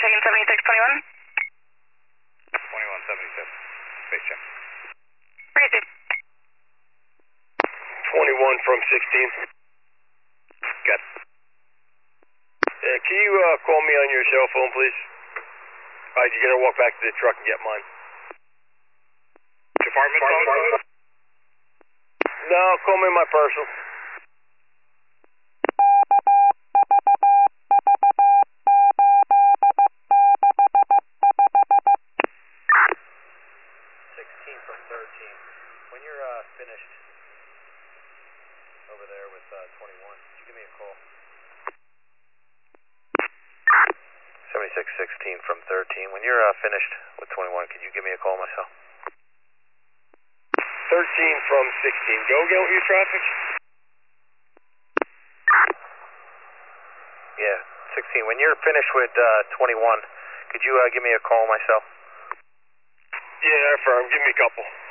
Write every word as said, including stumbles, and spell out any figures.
second seventy-six twenty-one. twenty-one seventy-six. Space check. Received. twenty-one from sixteen. Good. Uh, can you uh, call me on your cell phone, please? Alright, you're gonna walk back to the truck and get mine. Department phone? No, call me on my personal. sixteen from thirteen. When you're uh, finished over there with uh, twenty-one, could you give me a call? seventy-six sixteen from thirteen. When you're uh, finished with twenty-one, could you give me a call myself? thirteen from sixteen. Go again with your traffic? Yeah, sixteen. When you're finished with uh, twenty-one, could you uh, give me a call myself? Yeah, affirm. Give me a couple.